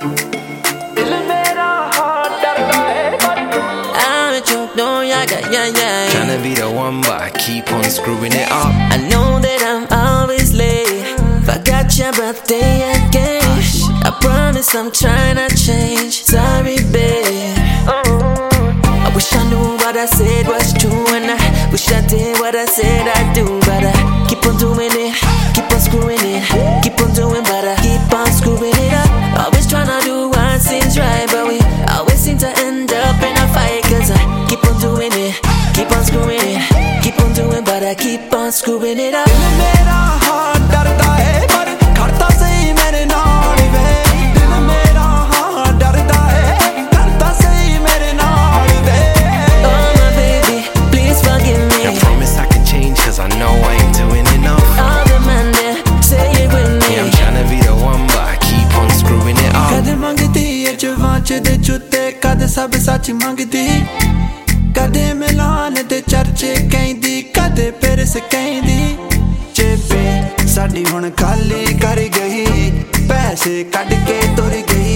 Tryna be the one, but I keep on screwing it up. I know that I'm always late. Forgot your birthday again. I promise I'm trying to change. Sorry, babe. I wish I knew what I said was true, and I wish I did what I said I'd do. But I keep on doing it, keep on screwing it, keep on doing, but I keep on screwing it up. Always trying to do what seems right, but we always seem to end up in a fight. Cause I keep on doing it, keep on screwing it, keep on doing, but I keep on screwing it up. दिल मेरा हाँ डरता है पर करता सही मेरे नाल वे. दिल मेरा हाँ डरता है करता सही मेरे नाल वे. Oh my baby, please forgive me. I promise I can change, cause I know I ain't doing enough. All the man there, say it with me. Yeah, I'm tryna be the one, but I keep on screwing it up. कद मंगती है जवांच दे जुते कद सब सच मंगती. कदे मिलान दे चर्चे कहंदी कदे Paris कहंदी. चेपे साडी हुण खाली कर गई पैसे कट के तुर गई.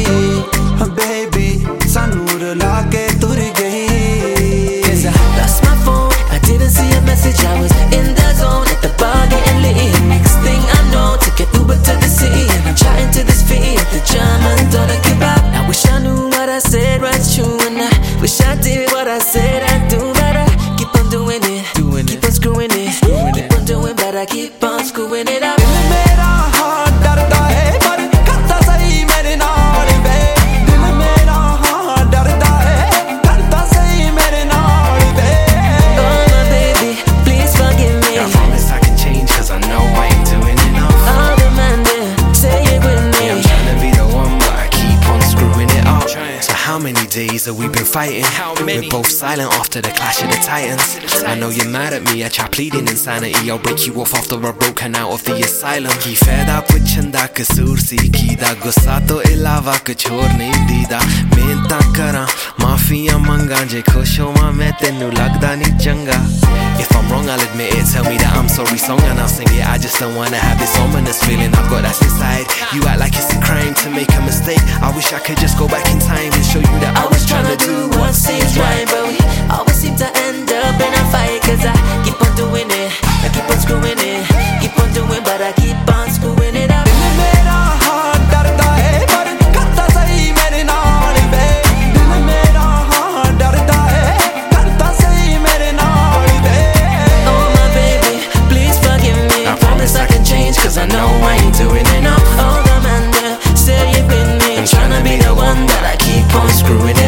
बेबी सानू रुला के तुर गई. Cause I lost my phone, I didn't see a message. I was in the zone at the bar getting lit. Next thing I know, took an Uber to the city, and I'm chatting to this fee at the German dollar kebab. I wish I knew what I said was true, and I wish I did what I said I'd do. But I keep on doing it, keep on screwing it, keep on doing, but I keep on screwing it up. दिल मेरा हाँ डरता है पर करता सही मेरे नाल वे. दिल मेरा हाँ डरता है करता सही मेरे नाल वे. Oh my baby, please forgive me. I promise I can change, cause I know I ain't doing enough. All the man there, say it with me. Yeah, I'm tryna be the one, but I keep on screwing it up. So how many days have we been fighting? We're both silent after the clash of the titans. I know you're mad at me, I try pleading insanity. I'll break you off after I've broken out of the asylum. Ki faida puchanda kasoor si kida, gussa to ilawa kuch aur nahi dida. Mehnta karan maafiyan mangan, je khush howa main tenu lagda nahi changa. If I'm wrong, I'll admit it, tell me that I'm sorry song and I'll sing it. I just don't wanna have this ominous feeling I've got that's inside. You act like it's a crime to make a mistake. I wish I could just go back in time and show you that I was trying to do what seems right. But we always seem to end up in a fight. Cause I keep on doing it, I keep on screwing it, keep on doing, but I keep on screwing it up. दिल मेरा हाँ डरता है पर करता सही मेरे नाल वे. दिल मेरा हाँ डरता है करता सही मेरे नाल वे. Oh my baby, please forgive me. I promise I can change, cause I know I ain't doing enough. All the man there, say it with me. I'm tryna be the one, but I keep on screwing it